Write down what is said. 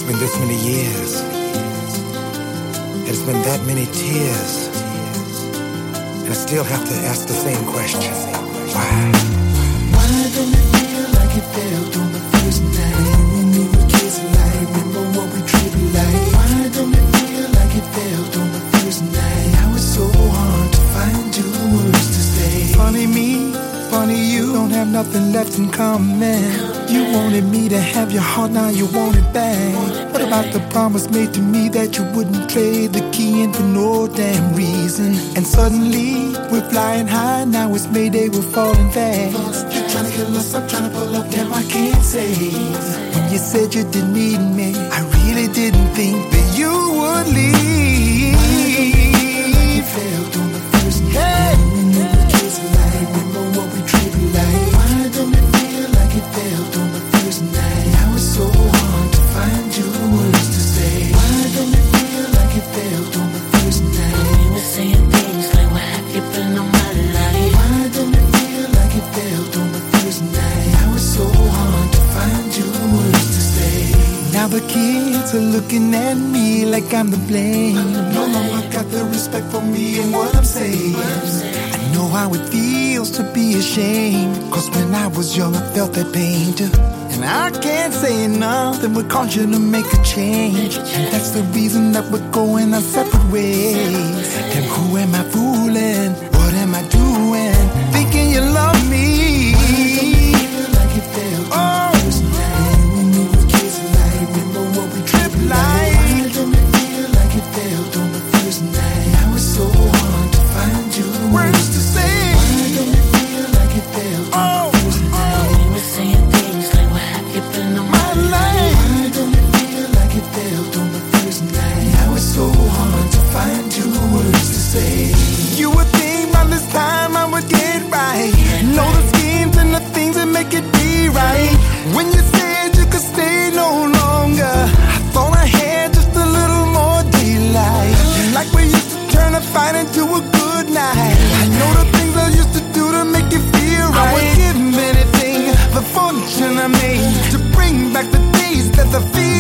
been this many years. It's been that many tears. And I still have to ask the same question. Why? Why don't it feel like it felt on the first night when we were kissing? Like, remember what we treated like? Why don't it feel like it felt on the first night? Now it's so hard to find your words to say. Funny me, funny you, don't have nothing left in common. You wanted me to have your heart, now you want it back. What about the promise made to me that you wouldn't trade the key in for no damn reason? And suddenly, we're flying high, now it's Mayday, we're falling fast. You're trying to kill us, I'm trying to pull up, damn I can't say. When you said you didn't need me, I really didn't think that you would leave. Like it felt on the first night when we were kissing. Like, remember what we treated like? Why don't it feel like it felt on the first night? Now it's so hard to find your words to say. Why don't it feel like it felt on the first night? We were saying things like, what have you been on my life? Why don't it feel like it felt on the first night? Now it's so hard to find your words to say. Now the kids are looking at me like I'm the blame. No longer got the respect for me and what I'm saying. I know how it feels to be ashamed, 'cause when I was young I felt that pain too. And I can't say nothing would cause you to make a change. And that's the reason that we're going our separate ways. Then who am I fooling? What am I doing? Thinking you love me. Feel like it felt on the first night when we were kissing. Like, remember what we treated like? Why don't it feel like it felt on the first night? Now it's so hard to find your words to say. Why don't it feel like it felt on the first night? We were saying things like, what have you been on my life? Why don't it feel like it felt on the first night? Now it's so hard to find your words to say. You would think by this time I would get right. Know the schemes and the things that make it be right. When you said you could stay no longer, I thought I had just a little more daylight. Like we used to turn a fight into a good night. I know the things I used to do to make you feel right. I would give anything, the fortune I made, to bring back the days that the feel